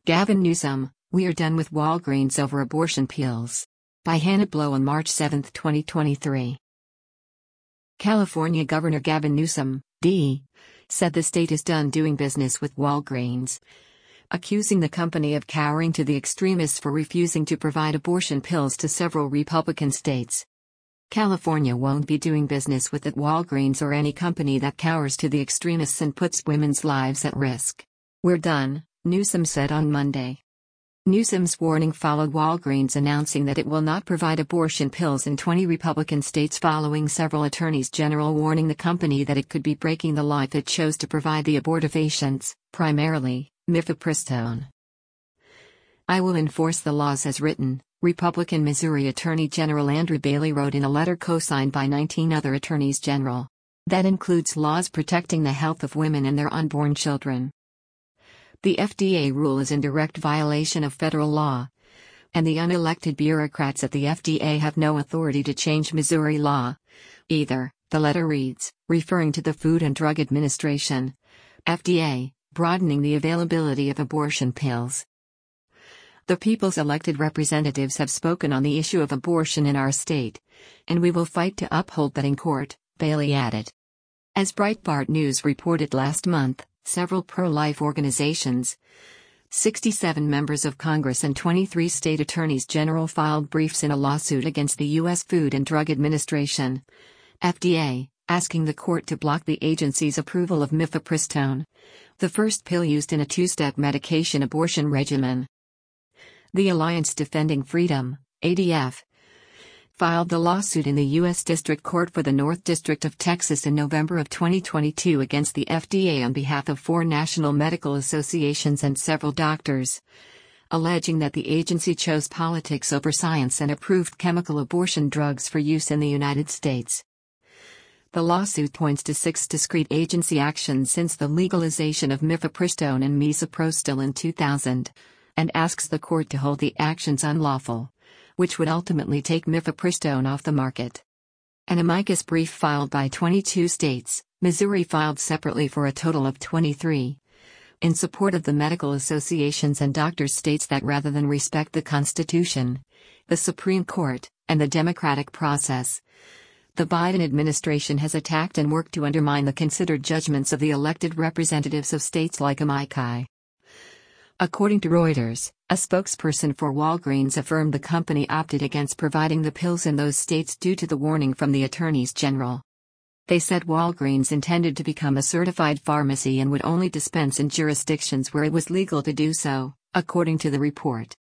Gavin Newsom, we are done with Walgreens over abortion pills. By Hannah Blow on March 7, 2023. California Governor Gavin Newsom, D., said the state is done doing business with Walgreens, accusing the company of cowering to the extremists for refusing to provide abortion pills to several Republican states. California won't be doing business with Walgreens or any company that cowers to the extremists and puts women's lives at risk. We're done, Newsom said on Monday. Newsom's warning followed Walgreens announcing that it will not provide abortion pills in 20 Republican states following several attorneys general warning the company that it could be breaking the law if it chose to provide the abortifacients, primarily, mifepristone. I will enforce the laws as written, Republican Missouri Attorney General Andrew Bailey wrote in a letter co-signed by 19 other attorneys general. That includes laws protecting the health of women and their unborn children. The FDA rule is in direct violation of federal law, and the unelected bureaucrats at the FDA have no authority to change Missouri law. Either, the letter reads, referring to the Food and Drug Administration, FDA, broadening the availability of abortion pills. The people's elected representatives have spoken on the issue of abortion in our state, and we will fight to uphold that in court, Bailey added. As Breitbart News reported last month, several pro-life organizations, 67 members of Congress and 23 state attorneys general filed briefs in a lawsuit against the U.S. Food and Drug Administration, FDA, asking the court to block the agency's approval of mifepristone, the first pill used in a two-step medication abortion regimen. The Alliance Defending Freedom, ADF, filed the lawsuit in the U.S. District Court for the North District of Texas in November of 2022 against the FDA on behalf of 4 national medical associations and several doctors, alleging that the agency chose politics over science and approved chemical abortion drugs for use in the United States. The lawsuit points to 6 discrete agency actions since the legalization of mifepristone and misoprostol in 2000, and asks the court to hold the actions unlawful, which would ultimately take mifepristone off the market. An amicus brief filed by 22 states, Missouri filed separately for a total of 23, in support of the medical associations and doctors states that rather than respect the Constitution, the Supreme Court, and the democratic process, the Biden administration has attacked and worked to undermine the considered judgments of the elected representatives of states like amici. According to Reuters, a spokesperson for Walgreens affirmed the company opted against providing the pills in those states due to the warning from the attorneys general. They said Walgreens intended to become a certified pharmacy and would only dispense in jurisdictions where it was legal to do so, according to the report.